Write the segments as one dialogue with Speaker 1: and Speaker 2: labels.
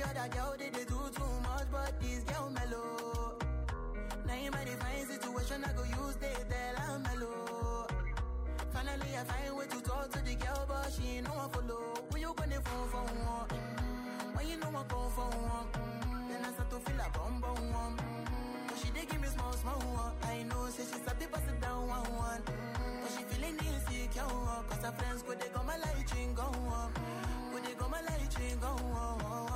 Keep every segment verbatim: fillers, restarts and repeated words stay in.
Speaker 1: other girl, they, they do too much, but this girl mellow. Now in my divine situation, I go use they tell I'm mellow. Finally, I find way to talk to the girl, but she ain't no one follow. When you gonna phone for one? Mm-hmm. When you know I come for one? Mm-hmm. Then I start to feel a bum bum one. Mm-hmm. But she dey give me small small one. I know, say she's happy, pass it down one one. Mm-hmm. But she feeling insecure, cause her friends go they go my light ring go on. Go they go my light ring go on.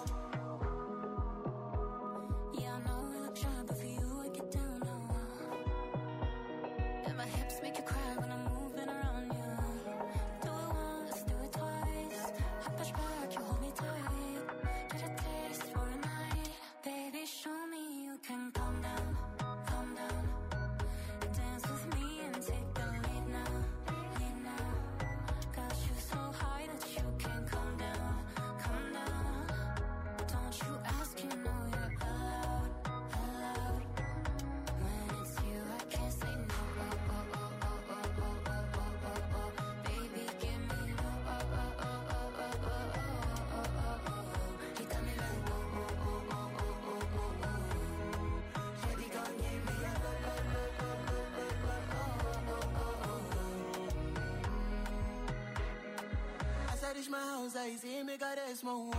Speaker 1: I say, make her rest more.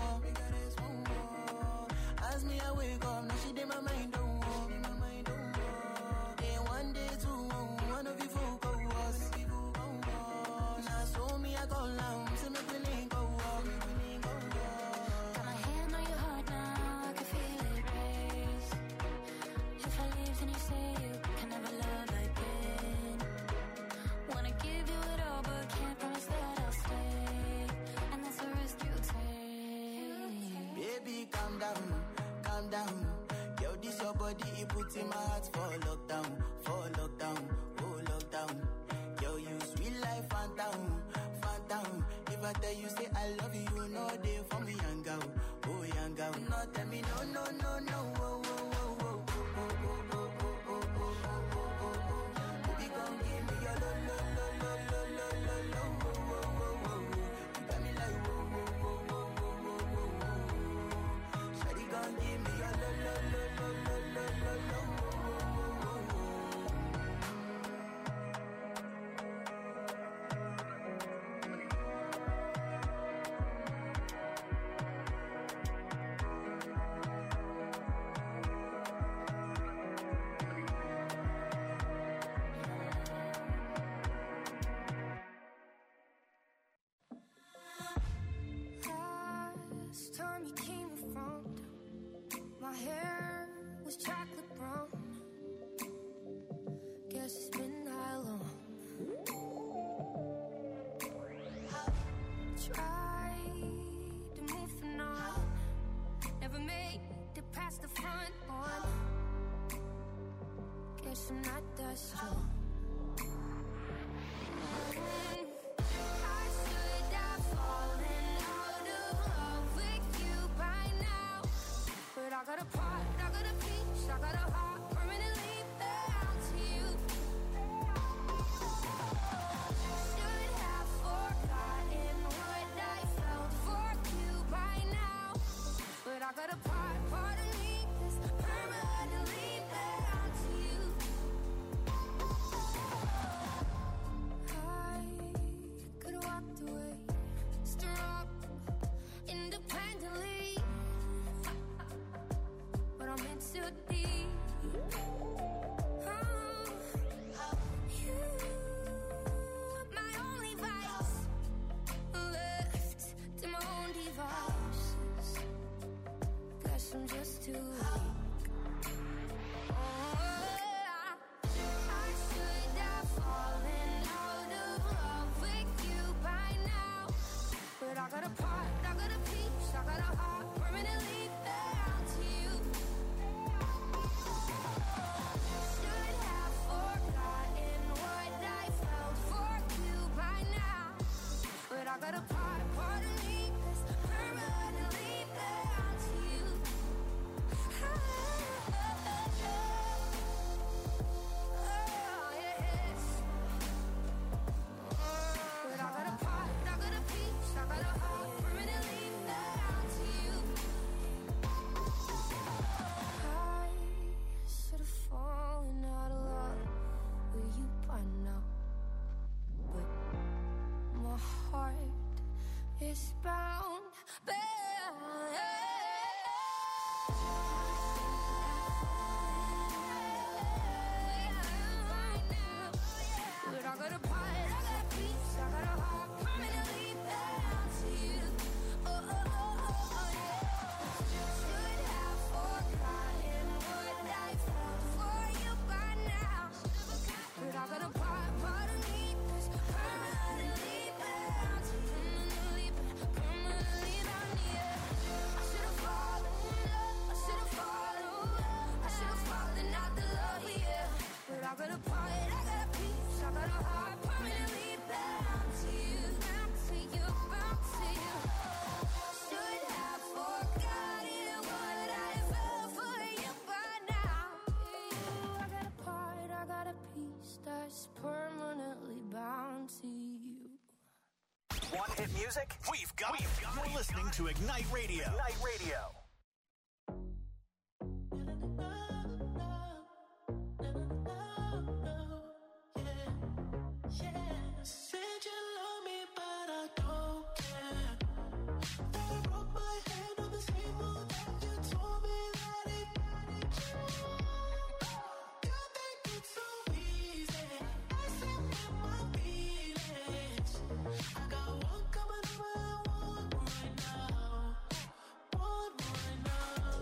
Speaker 1: As me, I wake up, now she did my mind don't walk. Then one day, two, one of you folk go us. Now, so me, I go down, so make me link go walk.
Speaker 2: Got my hand on your heart now, I can feel it race. If I leave, then you say you can never love again. Wanna give you it all, but can't promise that I'll stay.
Speaker 1: Baby, calm down, calm down. Yo, this your body, it puts in my heart for lockdown, for lockdown, oh lockdown. Yo, you sweet life, phantom, phantom. If I tell you, say I love you, you know they for me, young girl, oh young girl. No, tell me, no, no, no, no, oh, oh, oh, oh, oh, oh, oh, oh, oh, oh, oh, oh. Baby, come give me your lo, lo, lo, lo, lo, lo, lo, lo, oh, oh, oh, oh. You got me like, oh, oh, oh, oh, oh, oh, oh. Shawty, come give me your lo, lo, lo, lo, lo, lo, lo, lo, oh, oh, oh, oh.
Speaker 3: Last time you came around, my hair was chocolate brown. Guess it's been that long. Tried to move from on, never made it past the front one. Guess I'm not that strong. I got a part, I got a piece, I got a heart permanently bound to you. Should have forgotten what I felt for you by now. But I got a part, part of me that's permanently bound to you. I could have walked away, strong, independently. So deep, oh, you, my only vice, left to my own devices. Guess I'm just too weak. Oh, I should have fallen out of love with you by now. But I got a part, I got a piece, I got a heart permanently bound to you. But I got a part, part of me that's permanently bound to you. Oh, yes. But I got a part, I got a piece, I got a heart permanently bound to you. it's bound, babe. But I got a part, I got a piece, I got a heart permanently bound to you. Oh, oh, oh, oh, oh, yeah. Should have forgotten what I felt for you by now. But I got a part, part of me that's permanently bound to you. Permanently, permanently bound to you. I should've fallen in love, I should've fallen, I should've fallen out the love, yeah. But I got a part, I got a piece, I got a heart permanently bound to you, bound to you, bound to you. Should have forgotten what I felt for you by now. I got a part, I got a piece that's permanently bound to you.
Speaker 4: Want hit music? We've got, We've got You're listening to Ignite Radio. Ignite Radio.
Speaker 5: Said you love me, but I don't care. I wrote my hand on the table, and you told me that it mattered you. You think it's so easy, messing with my feelings. I got one coming over and one right now, one right now.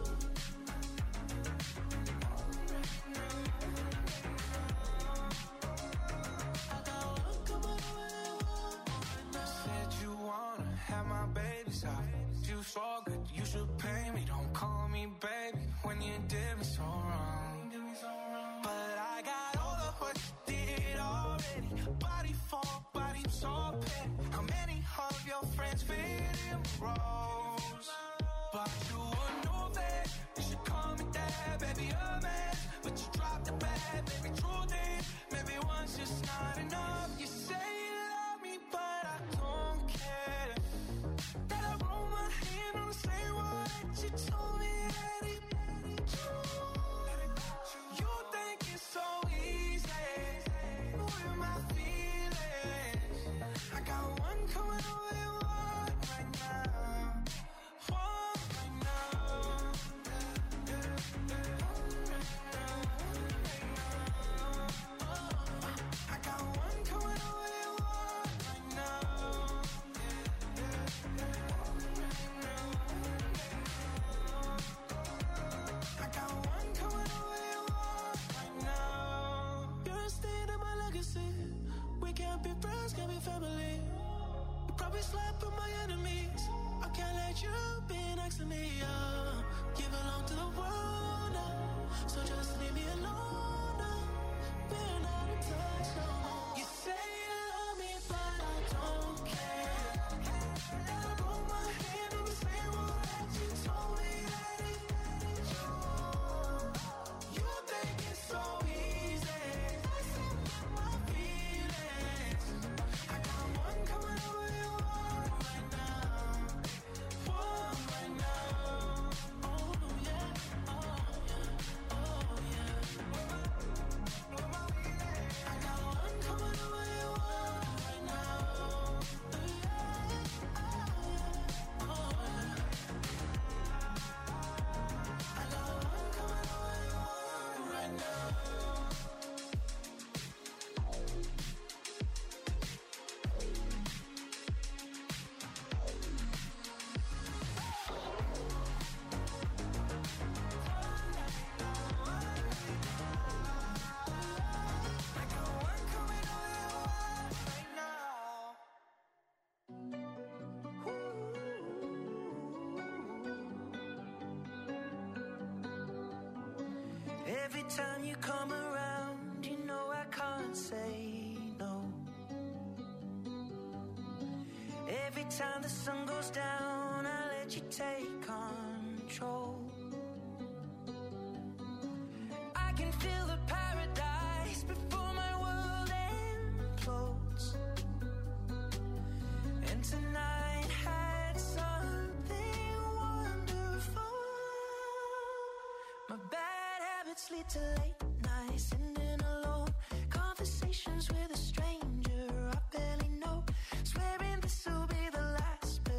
Speaker 5: I got one coming over and one right now.
Speaker 6: Said you wanna have my baby's eyes. You so good, you should pay me. Don't call me baby when you did me so wrong. But I got all of what you did already. Body for body, so petty. How many of your friends fit in roles? But you would know that you should call me dad, baby, a man. But you dropped the bad, baby, truth is, maybe one's just not enough. You say you love me, but I don't care. That I roll my hand on the same one that you told me that it mattered you. You think it's so easy with my feelings. I got one coming over and one right now, one right now. I got one coming over and one right now. I got one coming over and one right now.
Speaker 5: You're a stain in my legacy. We can't be friends, can't be family. You probably slept with my enemies. I can't let you be next to me. Uh, you belong to the world now, so just leave me alone now. We're not in touch no more. You say you love me, but I don't care. And I roll my hand on the same one that you told me that it mattered you. You think it's so easy, messing with my feelings. I got one coming over and one right now, one right now. Oh yeah, oh yeah, oh yeah. I got one coming over and one right now. Yeah, oh yeah. I got one coming over and one right now.
Speaker 6: I got one coming over and one right now.
Speaker 5: Every time you come around, you know I can't say no. Every time the sun goes down, I let you take control. I can feel the paradise before my world implodes. And tonight had something wonderful. My bad habits lead to late nights, sitting alone. Conversations with a stranger I barely know. Swearing this'll be the last, but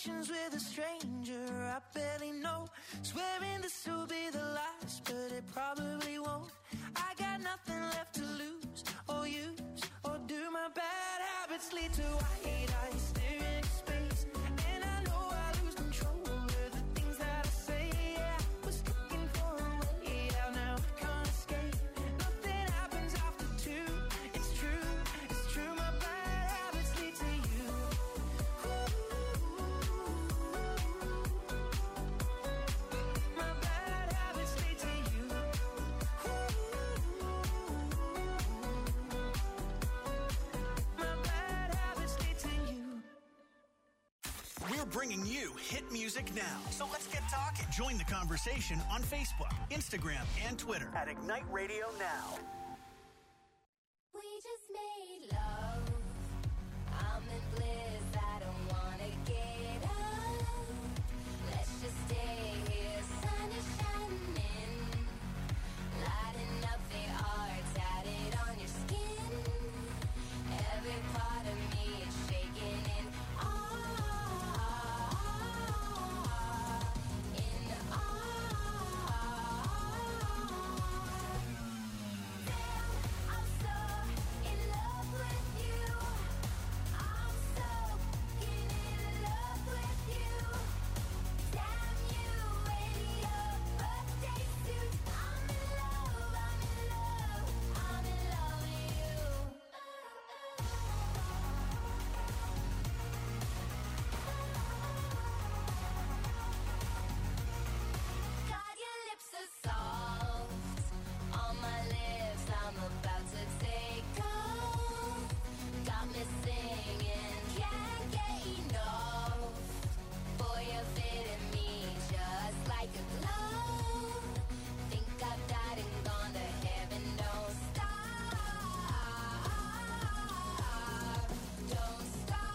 Speaker 5: conversations with a stranger I barely know. Swearing this will be the last, but it probably won't. I got nothing left to lose or use, or do my bad habits lead to white eyes staring into space? And I know I lose control of the things that I say. Yeah, I was looking for a way out, now I can't escape. Nothing happens after two. It's true, it's true. My bad habits lead to you. My bad habits lead to you. My bad habits lead to you.
Speaker 4: We're bringing you hit music now. So let's get talking. Join the conversation on Facebook, Instagram, and Twitter at Ignite Radio Now.
Speaker 3: We just made love. I'm in bliss. I don't wanna get up. Let's just stay here. Sun is shining, lighting up the art tatted on your skin. Every part of me is shaking in awe, in awe. Damn, I'm so in love with you. I'm so in love with you. Damn you in your birthday suit. I'm in love, I'm in love, I'm in love with you. God, your lips are soft on my lips. I'm about to take off. Got me singing, can't get enough. Boy, you're fitting me just like a glove. Think I've died and gone to heaven. Don't stop, don't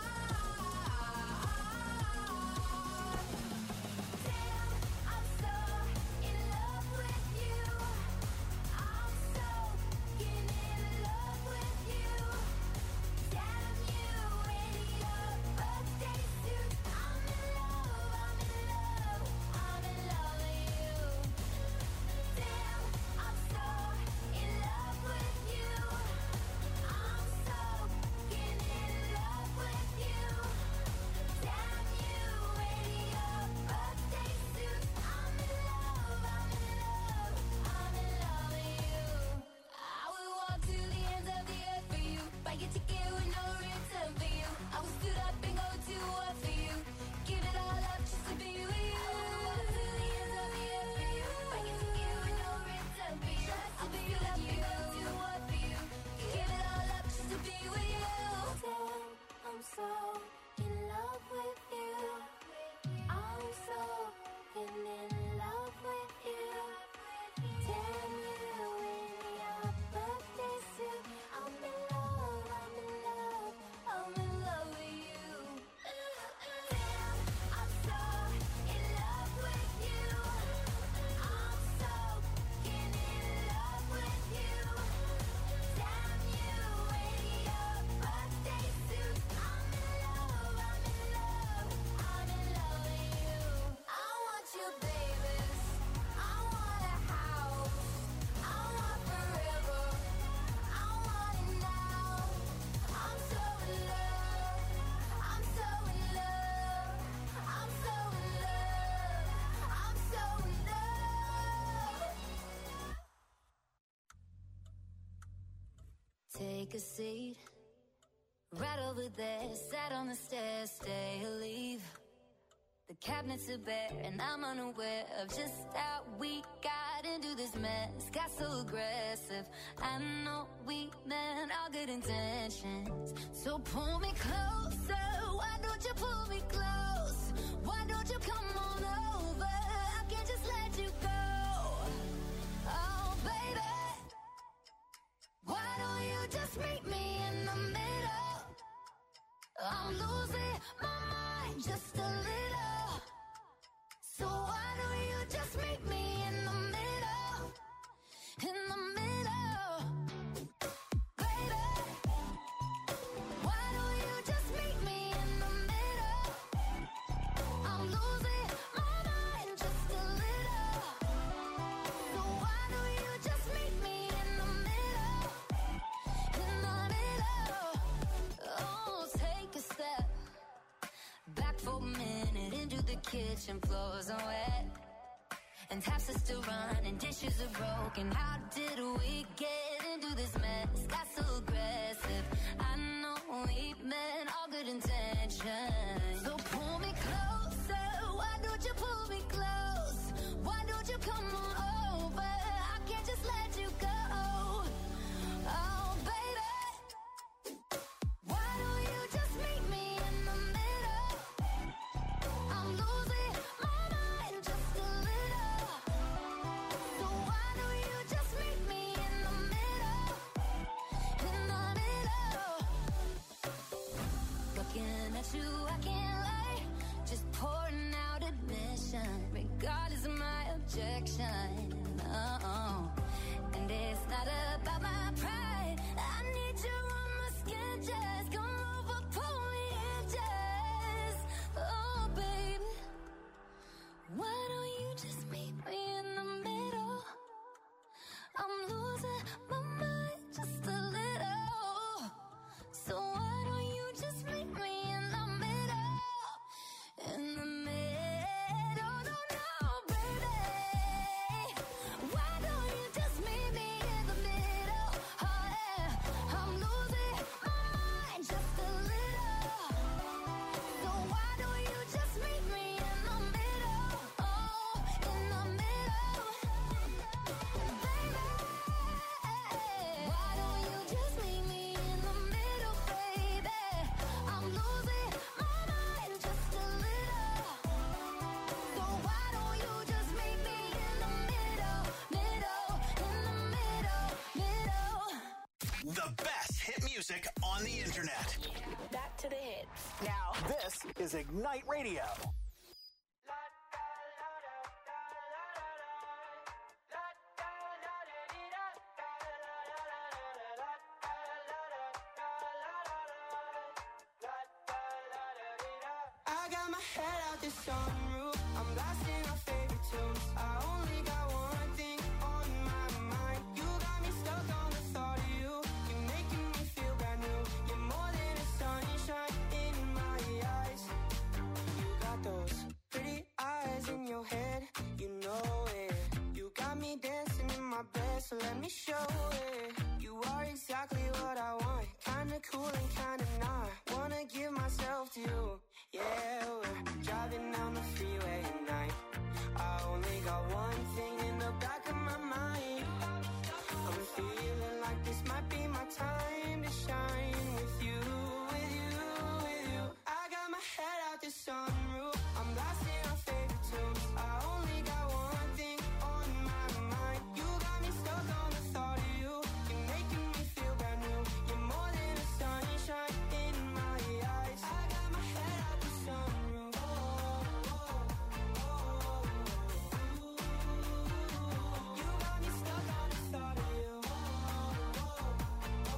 Speaker 3: stop. Damn, I'm so in love with you. I'm so in love with you. Damn you in your birthday suit. I'm in love, I'm in love, I'm in love with you. Damn, I'm so in love with you. I'm so in love with you. Damn you in your birthday suit. I'm in love, I'm in love, I'm in love with you. I will walk to the ends of the earth for you. Buy your ticket with no return for you. I will stood up and go to war for you. Give it all up just to be with you. I will walk to the ends of the earth for you. Buy your ticket with no return for you. I will stood up and go to war for you. Give it all up just to be with you. Damn, I'm so in love with you. I'm so in love with you. Damn you in your birthday suit. I'm in love, I'm in love, I'm in love with you. Damn, I'm so in love with you. I'm so in love with you. Damn you in your birthday suit. I'm in love, I'm in love, I'm in love with you. I want you, babies. I want a house. I want forever. I want it now. I'm so in love. I'm so in love. I'm so in love. I'm so in love. Take a seat. Right over there, sat on the stairs, stay or leave. The cabinets are bare and I'm unaware of just how we got into this mess. Got so aggressive. I know we meant all good intentions. So pull me closer. Why don't you pull me close? Why don't you come on over? I can't just let you go. Oh, baby. Why don't you just meet me in the middle? I'm losing my mind just a little. So why don't you just meet me in the middle? In the middle. Baby. Why don't you just meet me in the middle?
Speaker 2: losing my mind just a little. So why don't you just meet me in the middle? In the middle. Oh, take a step back for a minute into the kitchen. Floors are wet and taps are still running, dishes are broken. How did we get into this mess? Got so aggressive. I know we meant all good intentions. So pull me closer. Why don't you pull me close? Why don't you come on over? I can't just let you go. Oh, baby, why don't you just meet me in the middle? I'm losing my mind just a little. So why don't you just meet me in the middle? In the middle. Looking at you, I can't lie. Just pouring out admission, regardless of my objection. Oh, and it's not about my pride. I need you on my skin, just come over, pull me in, just. Oh, baby, why don't you just meet me in the middle? I'm losing my mind just a little. So why don't you just meet me in the middle? In the middle, no, no, baby. Why don't you just meet me in the middle? Oh, yeah. I'm losing my mind just a little. So why don't you just meet me in the middle? Oh, in the middle. Baby, why don't you just meet me in the middle, baby? I'm losing my mind just a little. So why don't you just meet me in the middle, middle, in the middle, middle.
Speaker 4: The best hit music on the internet.
Speaker 7: Back to the hits. Now,
Speaker 4: This is Ignite Radio.
Speaker 6: I got my head out the sunroof. I'm blasting our favorite tunes. I only got one thing on my mind. You got me stuck on the thought of you. You're making me feel brand new. You're more than a sunshine in my eyes. You got those pretty eyes in your head. You know it. You got me dancing in my bed, so let me show it. You are exactly what I want. Kinda cool and kinda not. Wanna give myself to you. Yeah, we're driving down the freeway at night. I only got one thing in the back of my mind. I'm feeling like this might be my time to shine with you, with you, with you. I got my head out the sunroof. I'm blasting our favorite tunes. I only got one thing on my mind. You got me stuck on the thought of you. You're making me feel brand new. You're more than a sunshine in my eyes. I got my head out the sunroof. Oh, oh, oh, oh. You got me stuck on the thought of you. Oh, oh,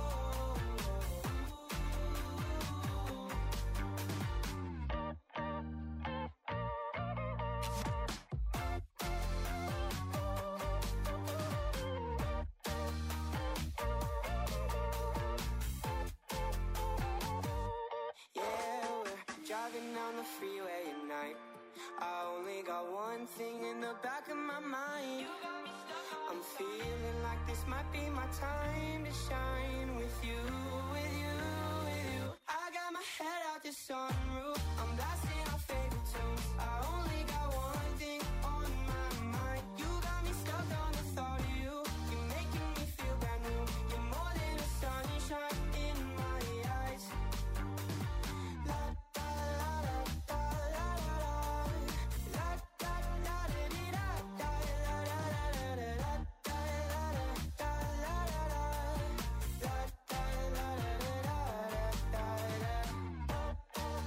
Speaker 6: yeah, we're driving down the freeway at night. I only got one thing in the back of my mind. I'm feeling like this might be my time to shine with you, with you, with you. I got my head out the sunroof. I'm blasting our favorite tunes. I only got one thing on my mind. You got me stuck on the thought of you. You're making me feel brand new. You're more than a sunshine in my eyes. La da la da da la la la. La da da da dee da da la la la la la. La da la da da la la la. La da la da da da da da.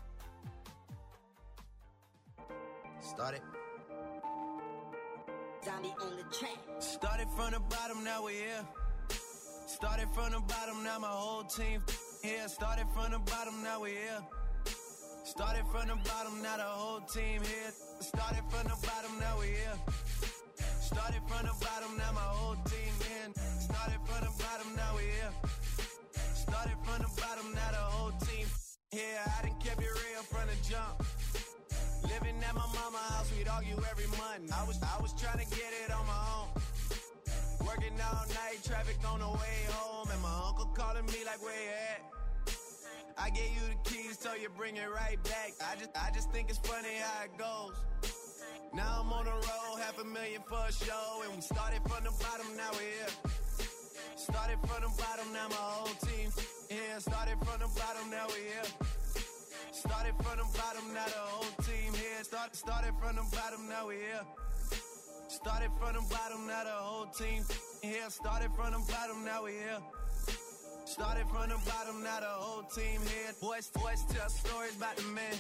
Speaker 1: Start it.
Speaker 8: Bobby on the track.
Speaker 6: Started from the bottom, now we're here. Started from the bottom, now my whole team here. Started from the bottom, now we're here. Started from the bottom, now the whole team here. Started from the bottom, now we're here. Started from the bottom, now my whole team here. Started from the bottom, now we're here. Started from the bottom, now the whole team here. I done kept it real from the jump. Living at my mama's house, we'd argue every month. I was, I was trying to get it on my own. Working all night, traffic on the way home, and my uncle calling me like, where you at? I gave you the keys, so you bring it right back. I just, I just think it's funny how it goes. Now I'm on the road, half a million for a show, and we started from the bottom, now we're here. Started from the bottom, now my whole team here. Started from the bottom, now we're here. Started from the bottom, now the whole team here. Start, started from the bottom, now we're here. Started from the bottom, now the whole team here. Started from the bottom, now we're here. Started from the bottom, now the whole team here. Boys, boys tell stories about the man.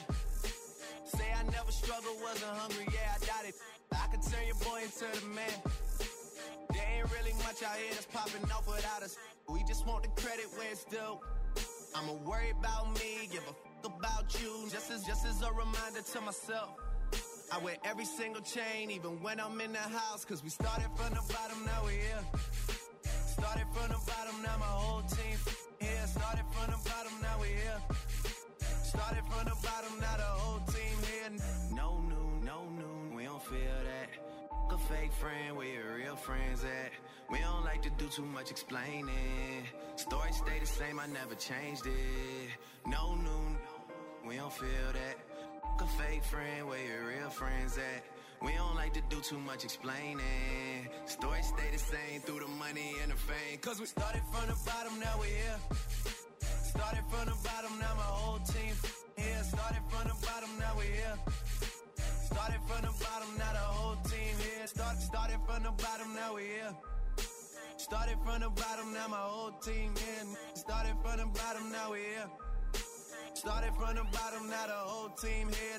Speaker 6: Say I never struggled, wasn't hungry, yeah, I doubt it. I could turn your boy into the man. There ain't really much out here that's popping off without us. We just want the credit where it's due. I'ma worry about me, give a f*** about you. Just as, just as a reminder to myself. I wear every single chain, even when I'm in the house. Cause we started from the bottom, now we're here. Started from the bottom, now my whole team here. Started from the bottom, now we're here. Started from the bottom, now the whole team here. No new, no new, we don't feel that. A fake friend, where your real friends at? We don't like to do too much explaining. Story stay the same, I never changed it. No new, we don't feel that. A fake friend, where your real friends at? We don't like to do too much explaining. Story stay the same through the money and the fame. Cause we started from the bottom, now we're here. Started from the bottom, now my whole team here. Started from the bottom, now we're here. Started from the bottom, now the whole team here. Start, started from the bottom, now we're here. Started from the bottom, now my whole team here. Started from the bottom, now we're here. Started from the bottom, now the whole team here.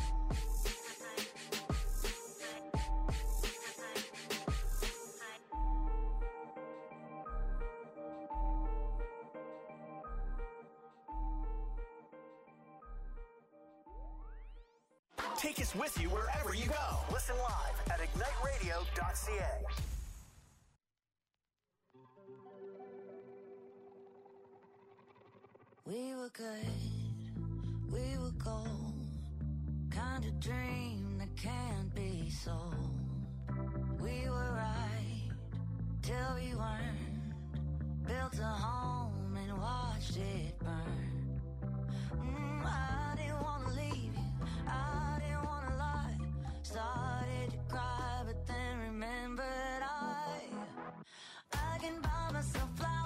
Speaker 4: Take us with you wherever you go. Listen live at ignite radio dot c a.
Speaker 9: We were good, we were gold, kind of dream that can't be sold. We were right till we weren't, built a home and watched it burn. Mm, I didn't want to leave you, I didn't want to lie. Started to cry, but then remembered I, I can buy myself flowers.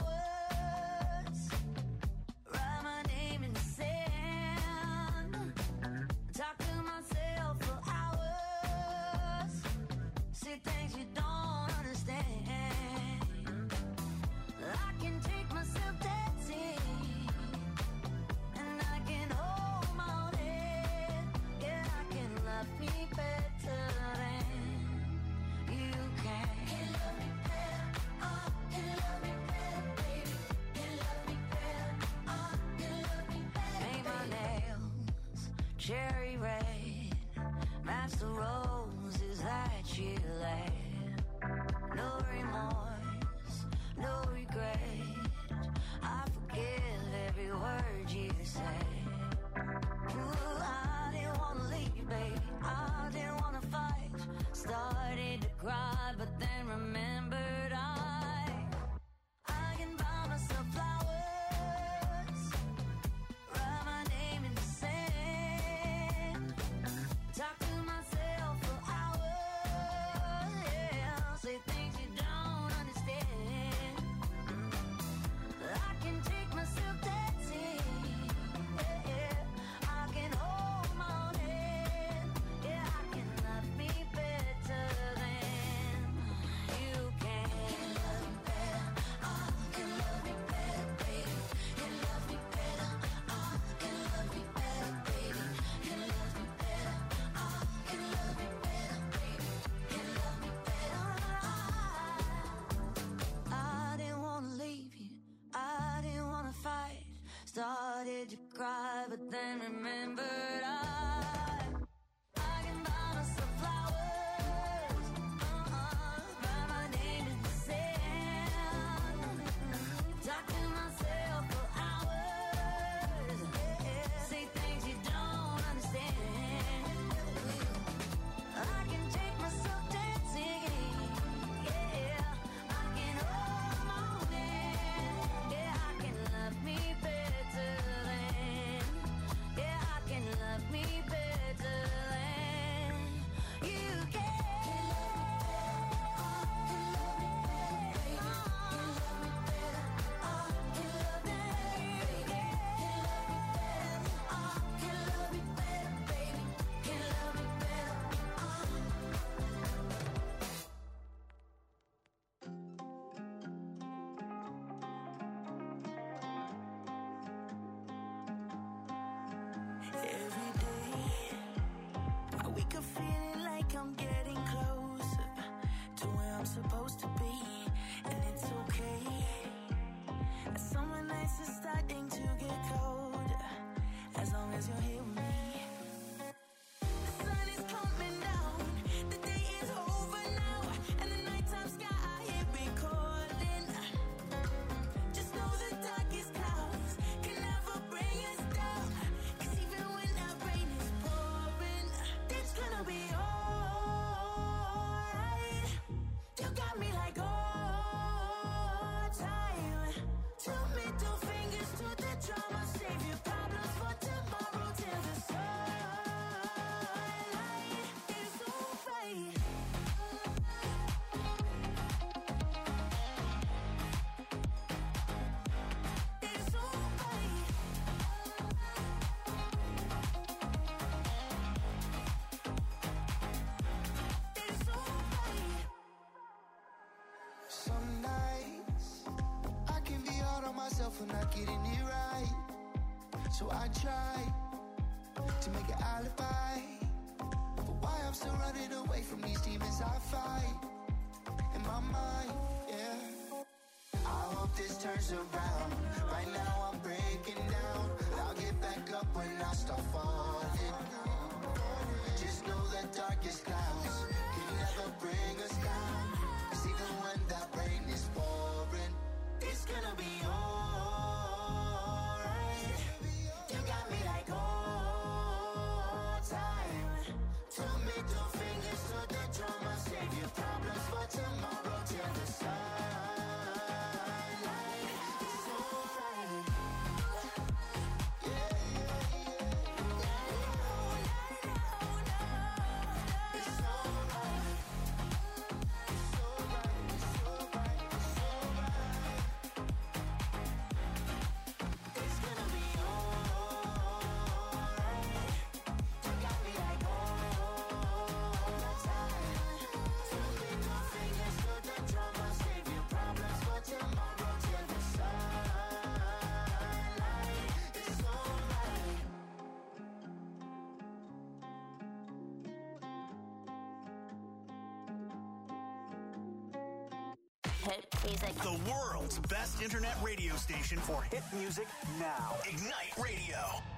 Speaker 9: Things you don't understand. I can take myself dancing, and I can hold my own head. Yeah, I can love me better than you can. Can love me better, oh, can love me better, baby. Can love me better, oh, can love me better. Paint my nails cherry red, match the roses that you left. No remorse, no regret. I forgive every word you said. Ooh, I didn't want to leave, baby. I didn't want to fight. Started to cry, but then remembered I, I can buy myself flowers, write my name in the sand, talk to myself for hours, yeah, say things you don't understand. I can take myself dancing, yeah, yeah. I can hold my own hand, yeah, I can love me better than but then remembered I, I can buy myself flowers, uh-uh, write my name in the sand, talk to myself for hours, yeah, say things you don't understand. I can take myself dancing, yeah, I can hold my own hand, yeah, I can love me better than, yeah, I can love me better than you can.
Speaker 5: Every day, I wake up feeling like I'm getting closer to where I'm supposed to be, and it's okay. Summer nights are starting to get colder, as long as you're here with me. The sun is coming down, the day is over now, and the nighttime sky here recording. Just know the darkest clouds can never bring us down, 'cause even when that rain is pouring, it's gonna be alright. You got me like all time. Two middle fingers to the drama, save your problems for tomorrow till the sunlight is alright. It's alright. It's alright.
Speaker 6: Some nights I can be hard on myself for not getting it right. So I try to make an alibi, but why I'm still running away from these demons I fight in my mind, yeah. I hope this turns around. Right now I'm breaking down. I'll get back up when I start falling. Just know the darkest clouds can never bring us down, 'cause even when that rain is pouring,
Speaker 5: It's gonna be alright. You got me like all time. Two middle fingers to the drama, save your problems for tomorrow till the sunlight. It's alright.
Speaker 6: yeah, yeah, yeah.
Speaker 5: It's alright.
Speaker 6: It's alright, it's alright, it's alright.
Speaker 5: It's gonna be alright. You got me like all time. Two middle fingers to the drama, save your problems for tomorrow till the sunlight. It's alright.
Speaker 7: Hit music.
Speaker 4: The world's best internet radio station for hit music now. Ignite Radio.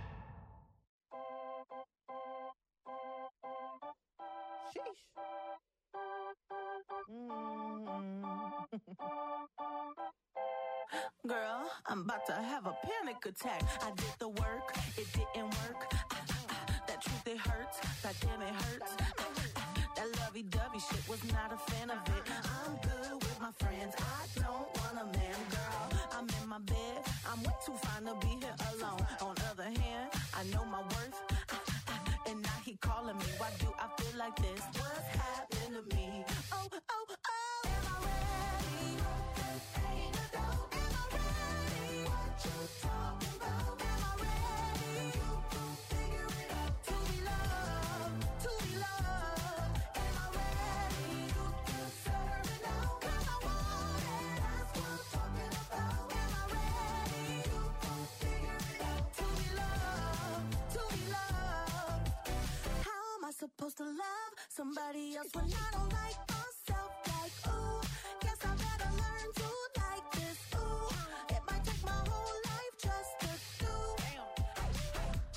Speaker 5: Girl, I'm about to have a panic attack. I did the work, it didn't work. Ah, ah, ah, that truth, it hurts. God damn, it hurts. Ah, ah, ah, that lovey-dovey shit, was not a fan of it. I'm good with my friends, I don't want a man, girl. I'm in my bed, I'm way too fine to be here alone. On the other hand, I know my worth. Ah, ah, ah, and now he calling me. Why do I feel like this? What's happened to me? Oh, oh, oh. Am I ready? Ain't a dope. Am I ready? What you talking about? Am I ready? You gon' figure it out. To be loved, to be loved. Am I ready? You deserve it now. 'Cause I want it. That's what I'm talking about. Am I ready? You gon' figure it out. To be loved, to be loved. How am I supposed to love somebody else when I don't like myself? Like, ooh, guess I better learn to like this. Ooh, it might take my whole life just to do.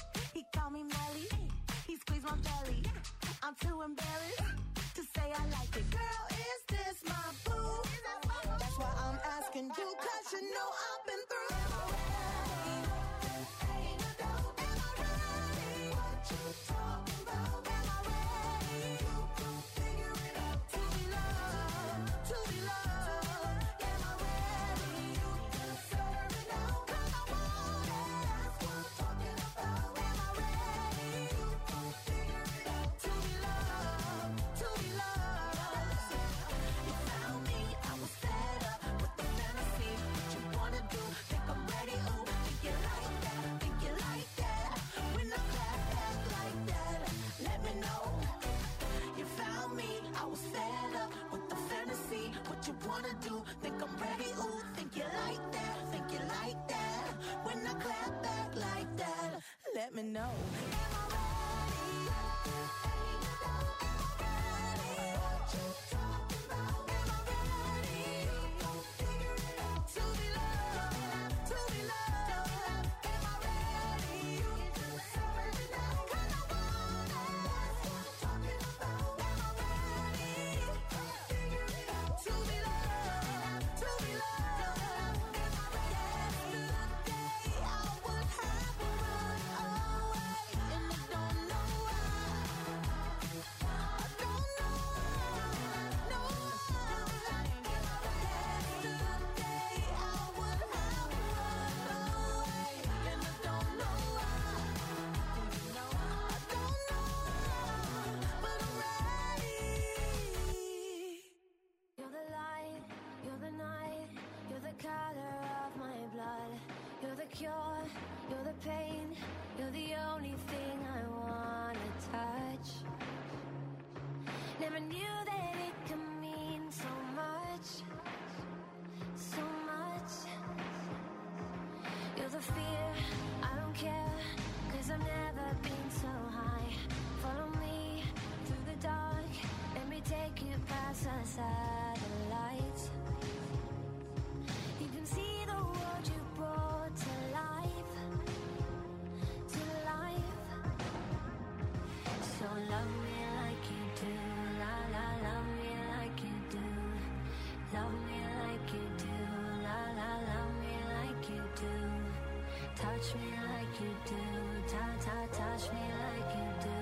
Speaker 9: touch me like you do. Ta- ta- touch me like you do.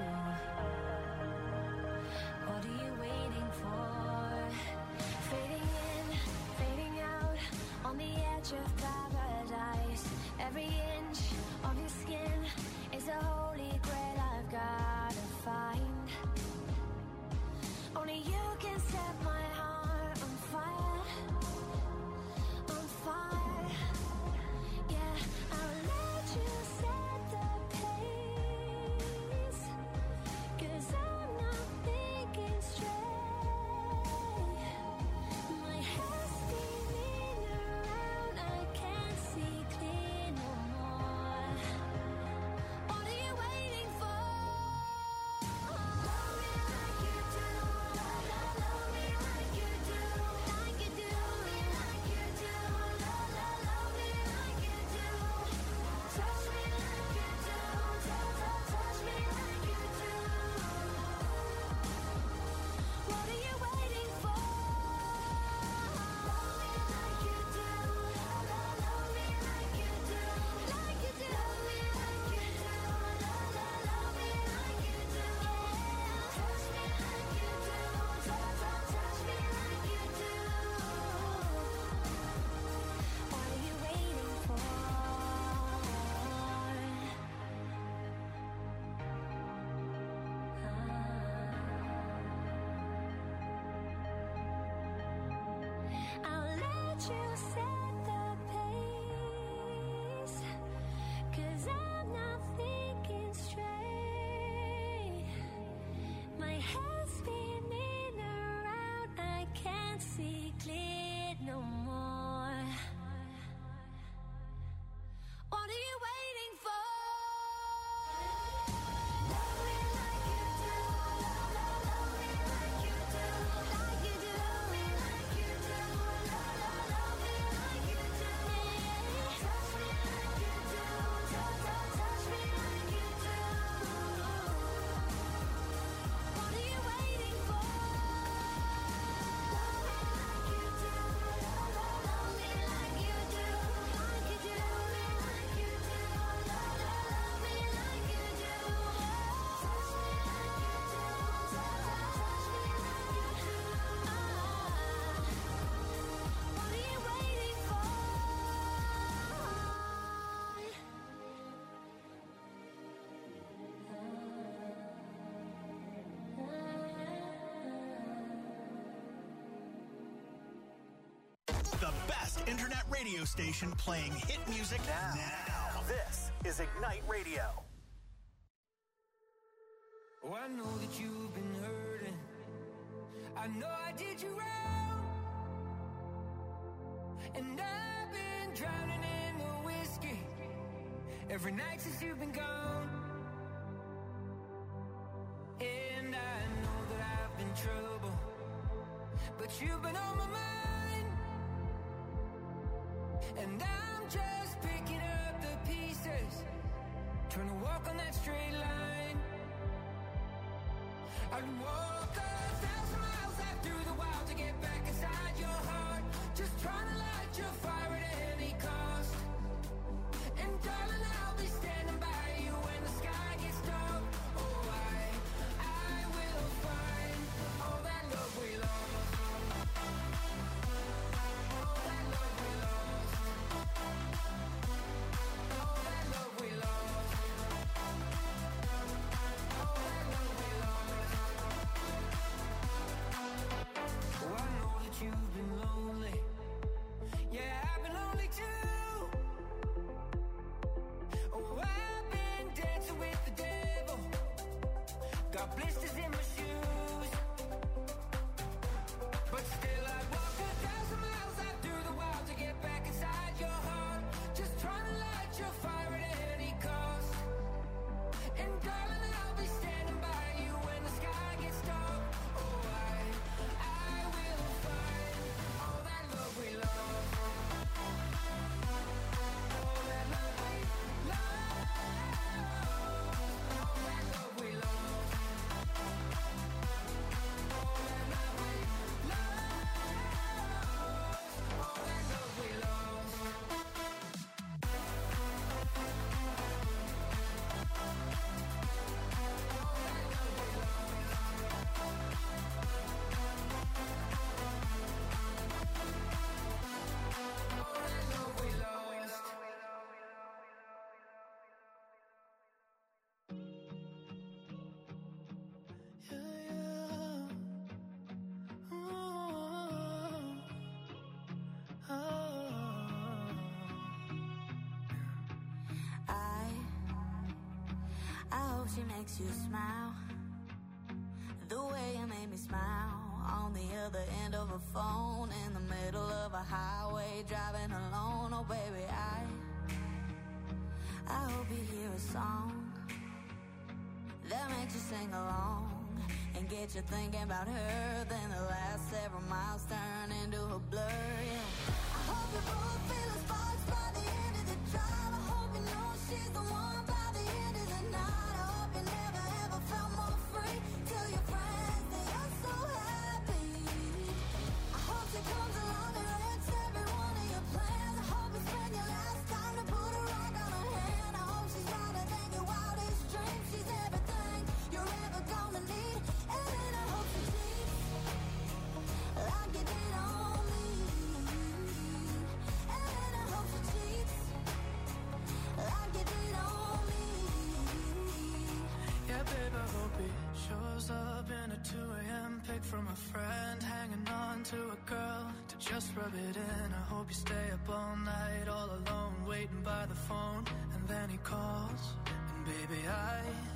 Speaker 9: What are you waiting for? Fading in, fading out, on the edge of paradise. Every inch of your skin is a holy grail I've gotta find. Only you can set my heart on fire, on fire. Yeah, I'll let you set the pace, 'cause I'm not thinking straight. My head's spinning around, I can't see clear no more. What are you waiting for? Love me like you do, love, love, love me like you do, like you do, me like you do, love, love, love me like you do, touch me like you do, touch, touch, touch me like you do. What are you waiting for? Love me like you do, love, love, love me like you do, like you do, me like you do, love, love, love me like you do, touch me like you do, touch, touch, touch me like you do. What are you waiting for? I'll let you set the pace, 'cause I'm not thinking straight. My head's spinning around, I can't see clear no more. What are you waiting for? Love me like you do, love, love, love me like you do, like you do, me like you do, love, love, love me like you do, touch me like you do, touch, touch, touch me like you do. What are you waiting for? Love me like you do, love, love, love me like you do, like you do, me like you do, love, love, love me like you do, touch me like you do, touch, touch, touch me like you do. What are you waiting for?
Speaker 4: The best internet radio station playing hit music now. now. This is Ignite Radio.
Speaker 6: Oh, I know that you've been hurting. I know I did you wrong. And I've been drowning in the whiskey every night since you've been gone. And I know that I've been trouble, but you've been on my mind. And I'm just picking up the pieces, trying to walk on that straight line. I'd walk a thousand miles out through the wild to get back inside your heart, just trying to light your fire at any cost. And darling, I'll be standing by you when the sky gets dark. Oh, I, I will find all that love we lost. All that love we lost. All that love we lost. All that love we lost. Oh, I know that you've been lonely.
Speaker 9: she makes you smile. The way you made me smile. On the other end of a phone, in the middle of a highway, driving alone. Oh baby, I I hope you hear a song that makes you sing along and get you thinking about her. Then the last several miles turn into a blur, yeah. I hope you both feel the sparks by the end of the drive. I hope you know she's the one by the end of the night. I hope you never ever felt more free. Tell your friends that you're so happy. I hope she comes along and wrecks every one of your plans. I hope you spend your last time to put a rock on her hand. I hope she's brighter than your wildest dreams. She's everything you're ever gonna need. And then I hope she cheats like you did on me. And then I hope she cheats like you did on me.
Speaker 5: Yeah, babe, I hope he shows up in a two a.m. pic from a friend, hanging on to a girl to just rub it in. I hope you stay up all night, all alone, waiting by the phone, and then he calls, and baby, I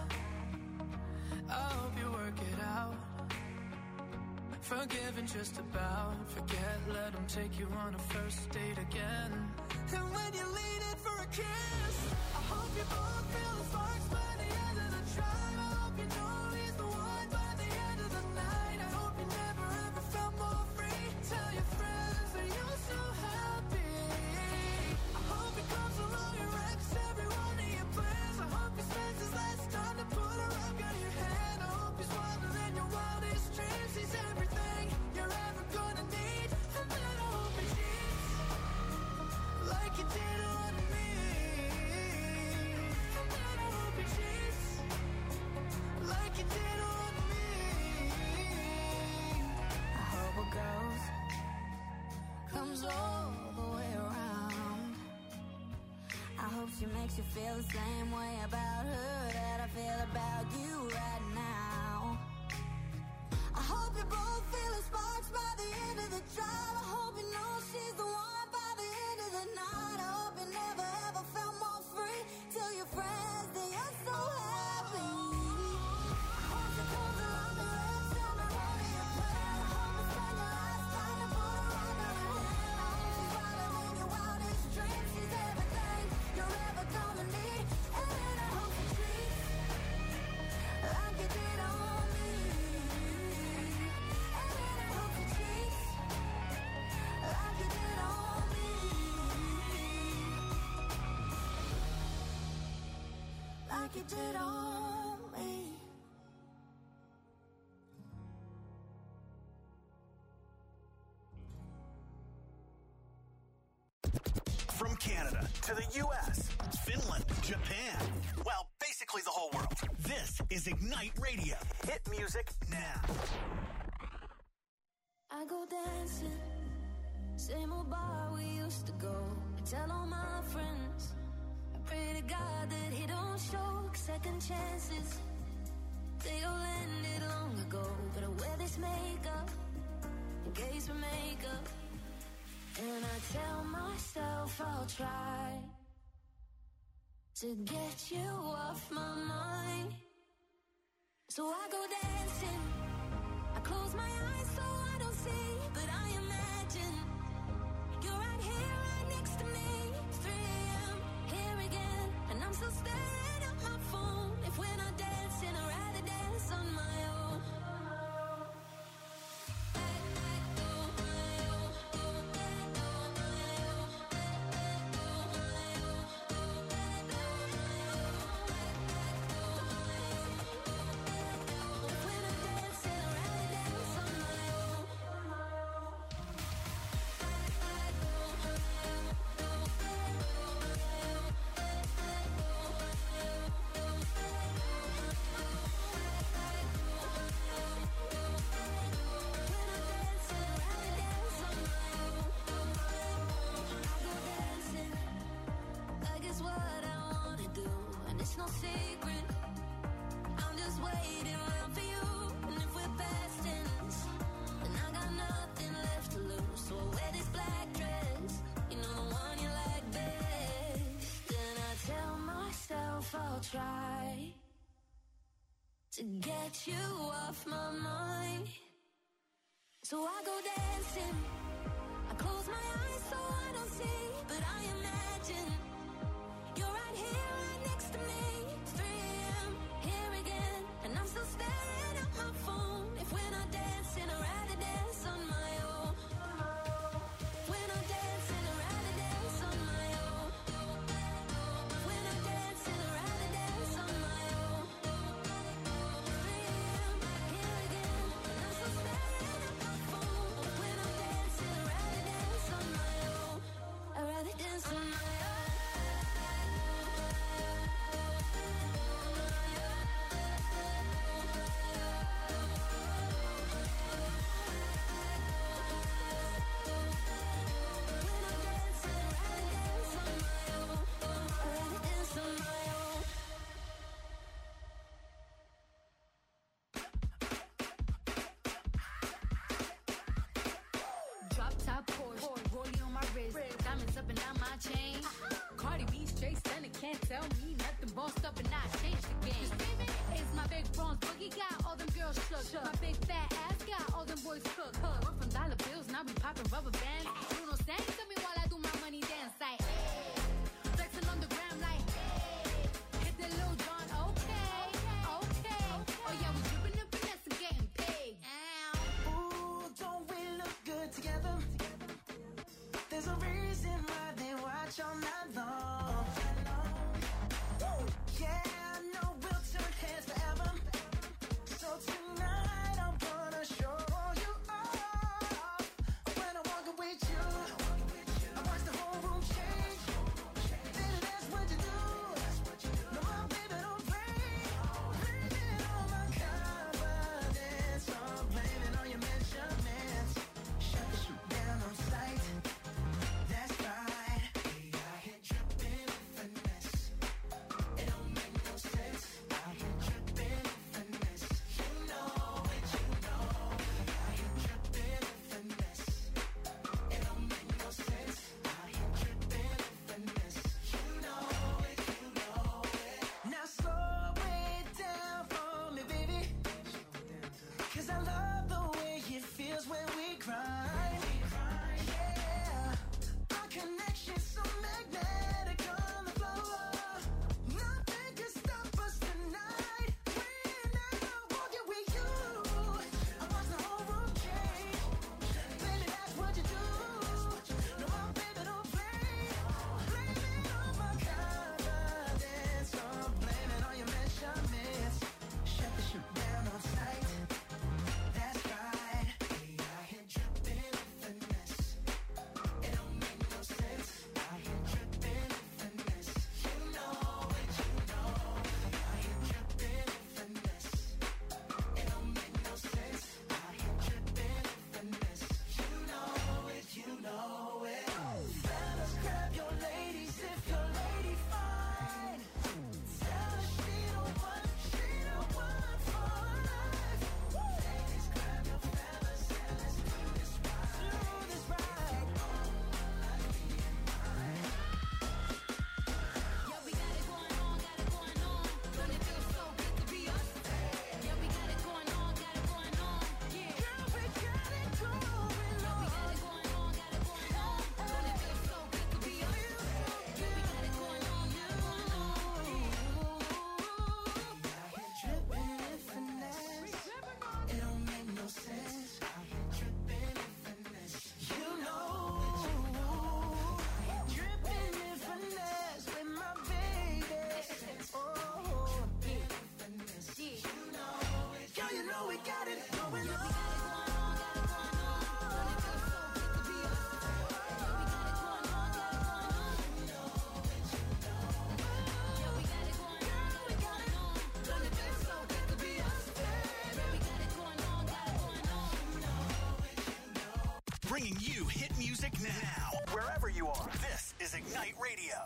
Speaker 5: I hope you work it out. Forgiving just about, forget, let him take you on a first date again. And when you lean in for a kiss, I hope you both feel the sparks by the end of the drive. I hope you know he's the one by the end of the night. I hope you never ever felt more free. Tell your friends that you're so happy. I hope he comes along and wrecks every one of your plans. I hope he spends his last time to put a rock on your hand. I hope he's wilder than your wildest dreams. He's everything you're ever gonna need. And then I hope he cheats like you did on me. And then I hope he cheats like you did on me.
Speaker 9: I hope a ghost comes all the way around. I hope she makes you feel the same way about her that I feel about you right now. I hope you both feel the sparks by the end of the drive. I hope you know she's the one by the end of the night. I hope you never ever felt more free. Tell your friends that you're so happy. I hope she comes along and wrecks every one of your plans. I hope you spend your last time to put a rock on her hand. I hope she's brighter than your wildest dreams. She's everything you're ever gonna need. And then I hope she treats like you did on me. And then I hope she treats like you did on me. Like you did on me.
Speaker 4: From Canada to the U S, Finland, Japan, well, basically the whole world. This is Ignite Radio. Hit music now.
Speaker 9: I go dancing, same old bar we used to go. I tell all my friends, I pray to God that he don't show second chances. They all ended long ago, but I wear this makeup in case we make up. And I tell myself I'll try to get you off my mind. So I go dancing, I close my eyes so I don't see, but I imagine you're right here, right next to me. three a.m. here again, and I'm still staring at my phone. If we're not dancing, I'd rather dance on my own. It's no secret, I'm just waiting around for you. And if we're past tense, then I got nothing left to lose. So I wear this black dress, you know the one you like best. Then I tell myself I'll try to get you off my mind. So I go dancing, I close my eyes so I don't see, but I imagine you're right here, right next to me. It's three a.m., here again, and I'm still staring at my phone. If we're not dancing, I'd rather dance on my own. If we're not dancing, I'd rather dance on my own. If we're not dancing, I'd rather dance on my own. three a.m., here again, and I'm still staring at my phone. If we're not dancing, I'd rather dance on my own. I'd rather dance on my own.
Speaker 8: Drop top Porsche, rollie on my wrist, diamonds up and down my chain. Cardi B straight stunning, can't tell me nothing. Bossed up and I changed the game. It's my big bronze boogie, got all them girls shook. My big fat ass got all them boys cooked. We're from dollar bills, now we popping rubber bands. Bruno sang to me while I do my money dance like flexing on the gram like hit the Lil Jon, okay, okay. Oh yeah, we dripping and finesse and getting paid. Ow.
Speaker 5: Ooh, don't we look good together? There's a reason why they watch all night long. Woo! Yeah, I know we'll turn heads forever. So tonight I'm gonna show you off. When I walk with you, I watch the whole room change. Baby, that's what you do. No, my baby, don't play. Blaming on my confidence. I'm blaming on your measurements. Shut the shoot down on sight. That's right. I hit dripping finesse. It don't make no sense. I hit dripping finesse. You know it, you know. I hit dripping finesse. It don't make no sense. I hit dripping finesse. You know it, you know it. Now slow it down for me, baby. 'Cause I love the way it feels when we grind. Yeah, our connection's so magnetic on the floor. Nothing can stop us tonight. When I walk it with you, I watch the whole room change. Baby, that's what you do. No, my baby, don't play. Blaming on my confidence. I'm blaming on your measurements. Shut the shit down on sight. That's right. I hit dripping finesse. It don't make no sense. I hit dripping finesse. You know it, you know. I hit dripping finesse. It don't make no sense. I hit dripping finesse. You know it, you know it. Fellas, grab your ladies if your lady fine. Tell her she don't want, she don't want for life. Ladies, grab your fellas and let's do this right. Do this right.
Speaker 8: Yeah, we got it going on, got it going on. Don't it feel so good to be us? Yeah, we got it going on, got it going on. Yeah,
Speaker 5: Girl, we got it going
Speaker 8: yeah, we
Speaker 5: on.
Speaker 8: got it going on, got it going on. Don't it feel so good to be us? Yeah, we got it going on, got it going on.
Speaker 5: I hit dripping finesse. It don't make no sense. I hit dripping finesse. You know. I hit dripping finesse with my baby. Oh, dripping finesse. You know it. Girl, you know we got it going on.
Speaker 4: Bringing you hit music now. Wherever you are, this is Ignite Radio.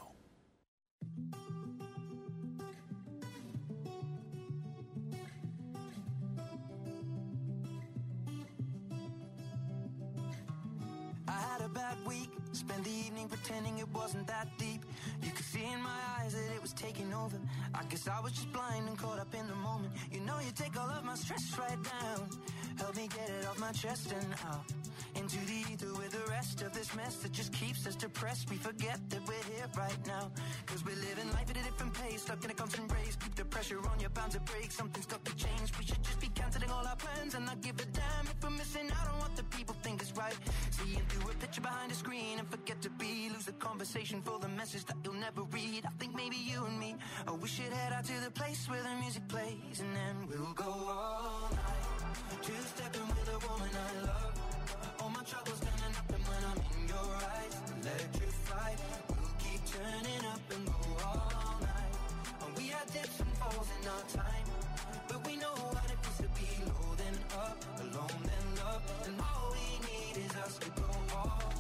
Speaker 10: I had a bad week, spent the evening pretending it wasn't that deep. You could see in my eyes that it was taking over. I Guess I was just blind and caught up in the moment. You know you take all of my stress right down. Help me get it off my chest and out into the ether with the rest of this mess that just keeps us depressed. We forget that we're here right now, cause we're living life at a different pace, stuck in a constant race. Keep the pressure on, you're bound to break. Something's got to change. We should just be cancelling all our plans and not give a damn if we're missing out on what the people think is right. Seeing through a picture behind a screen and forget to be. Lose the conversation for the message that you'll never read. I think maybe you and me, oh, we should head out to the place where the music plays, and then we'll go all night, two-stepping with a woman I love. All my troubles standing up, and when I'm in your eyes, electrified. We'll keep turning up and go all night. And we had dips and falls in our time, but we know what it feels to be low then up, alone then love. And all we need is us to go all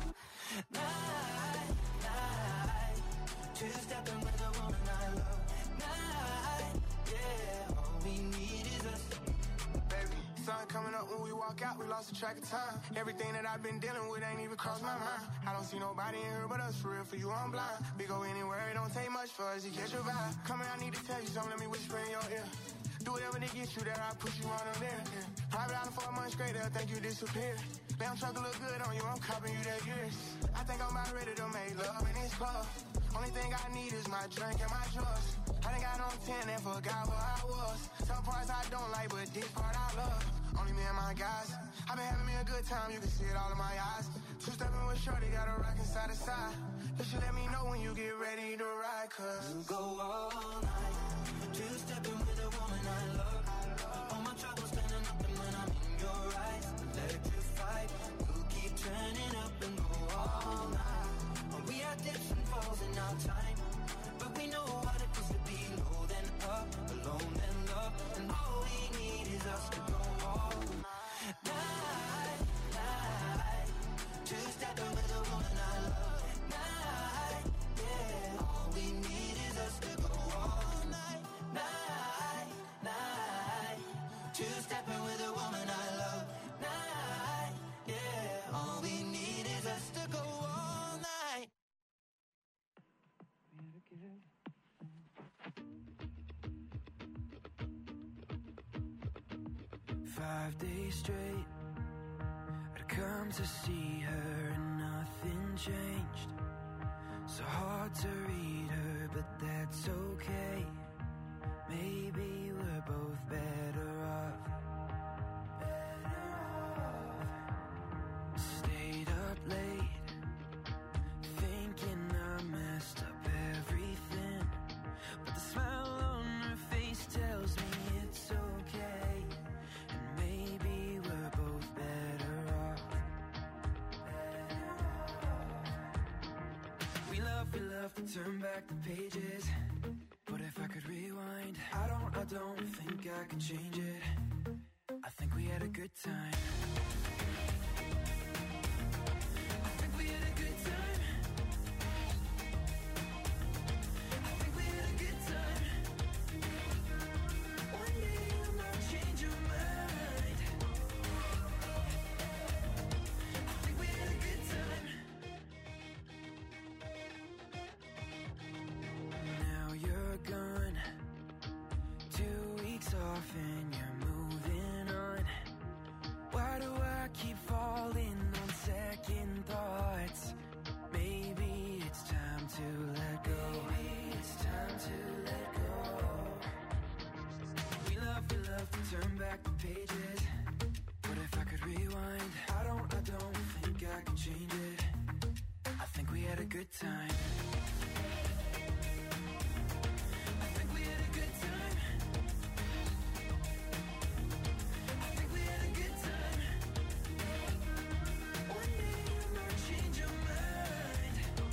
Speaker 10: night, night. Two-stepping with a woman I love. Night, yeah. All we need is us.
Speaker 6: Baby, sun coming up when we walk out, we lost the track of time. Everything that I've been dealing with ain't even crossed my mind. I don't see nobody in here but us, for real, for you I'm blind. We go anywhere, it don't take much for us to catch your vibe. Come here, I need to tell you something, let me whisper in your ear. Do whatever to get you there, I put you on them there. Yeah. Private island for a month straight, they'll think you disappeared. Damn truck look good on you, I'm copping you that gears. I think I'm about ready to make love in this club. Only thing I need is my drink and my drugs. I done got on ten and forgot where I was. Some parts I don't like, but this part I love. Only me and my guys. I've been having me a good time, you can see it all in my eyes. Two-stepping with shorty, got a rockin' side to side. You should let me know when you get ready to ride, cause
Speaker 10: we'll go all night, two-stepping with a woman I love. All my troubles standing up, and when I'm in your eyes, electrified. We'll keep turning up and go all night. And we had dips and falls in our time, but we know what it feels to be low then up, alone then love. And all we need is us to go all night, night. Two-stepping with a woman I love. Night, yeah. All we need is us to go all night, night, night. Two-stepping with a woman I love. Night, yeah. All we need is us to go all night.
Speaker 11: Five days straight, I'd come to see her and nothing changed. So hard to read her, but that's okay. Maybe we're both better off. Better off. Stayed up late, thinking I messed up everything. But the smile on her face tells me it's okay. And maybe we're both better off. Better off. We love, we love to turn back the pages. But if I could rewind, I don't, I don't think I could change it. I think we had a good time. I think we had a good time. I think we had a good time. One day I might change your mind. I think we had a good time. Now you're gone, two weeks off and you're moving on. Why do I keep falling on second thoughts? Maybe it's time to let go. Maybe it's time to let go. We love, we love to turn back the pages. But if I could rewind, I don't, I don't think I could change it. I think we had a good time. I think we had a good time. I think we had a good time. One day I might change your mind.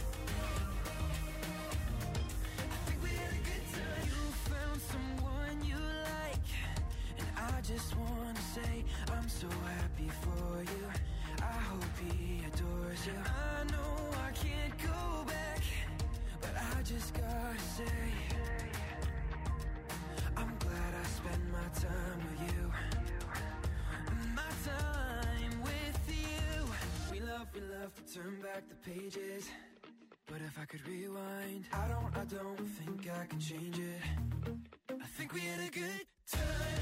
Speaker 11: I think we had a good time. You found someone you like, and I just wanna say I'm so happy for you. I hope he adores you. I know I can't go back, but I just gotta say I'm glad I spent my time with you. My time with you. We love, we love to turn back the pages. But if I could rewind, I don't, I don't think I could change it. think we had a good time.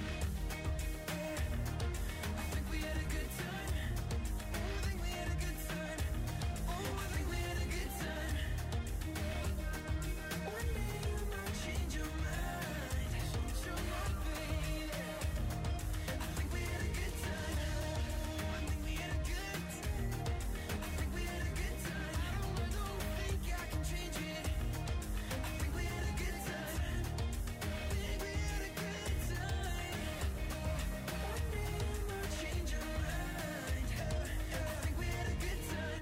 Speaker 11: I think we had a good time. Oh, I think we had a good time. Oh, I think we had a good time. One day you might change your mind. Change your mind, baby. I think we had a good time. I think we had a good time. I think we had a good time. I don't, I don't think I can change it. I think we had a good time. I think we had a good time. One day you might change your mind. I think we had a good time.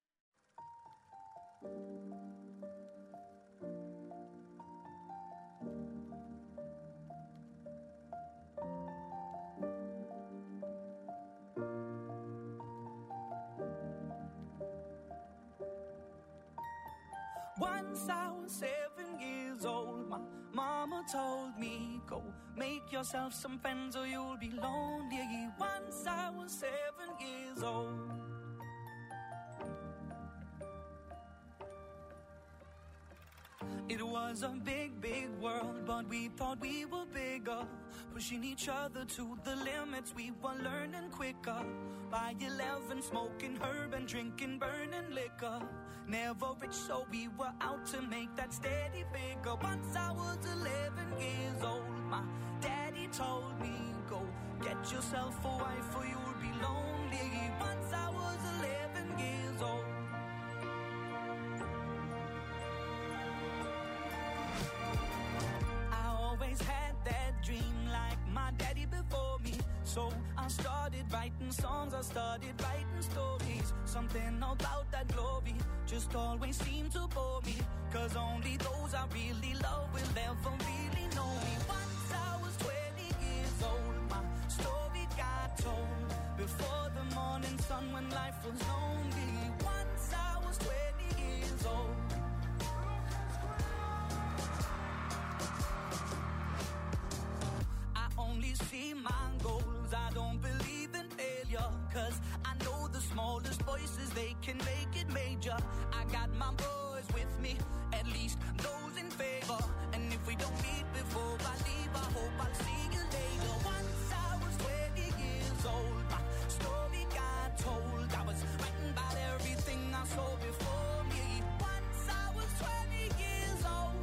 Speaker 12: Once I was seven years old, my mama told me, go make yourself some friends or you'll be lonely. Once I was seven years old. It was a big, big world, but we thought we were bigger. Pushing each other to the limits, we were learning quicker. By eleven, smoking herb and drinking burning liquor. Never rich, so we were out to make that steady figure. Once I was eleven years old, my daddy told me, go get yourself a wife or you'll be lonely. Once I was eleven years old. Always had that dream like my daddy before me. So I started writing songs, I started writing stories. Something about that glory just always seemed to bore me. Cause only those I really love will ever really know me. Once I was twenty years old, my story got told. Before the morning sun when life was lonely. Once I was twenty years old. Only see my goals, I don't believe in failure. Cause I know the smallest voices, they can make it major. I got my boys with me, at least those in favor. And if we don't meet before I leave, I hope I'll see you later. Once I was twenty years old, my story got told. I was writing about everything I saw before me. Once I was twenty years old.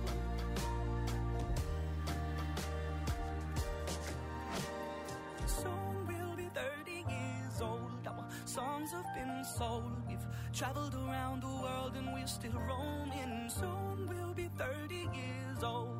Speaker 12: Soon we'll be thirty years old. Our songs have been sold. We've traveled around the world and we're still roaming. Soon we'll be thirty years old.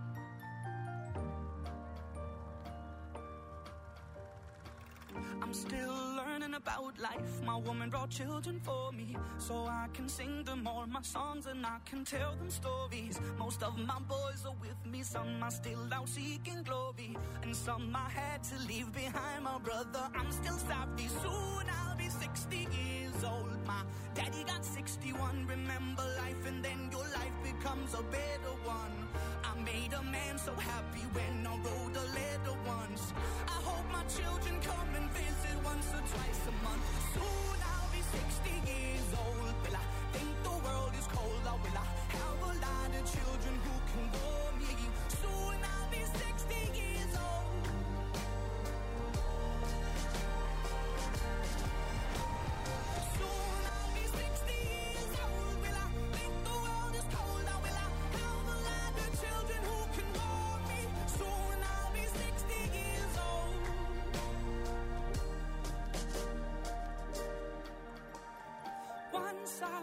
Speaker 12: I'm still learning about life. My woman brought children for me, so I can sing them all my songs and I can tell them stories. Most of my boys are with me, some are still out seeking glory, and some I had to leave behind. My brother, I'm still sorry. Soon I'll be sixty years old. My daddy got sixty-one. Remember life and then your life becomes a better one. I made a man so happy when I wrote a letter once. I hope my children come and visit once or twice a month. Soon I'll be sixty years old.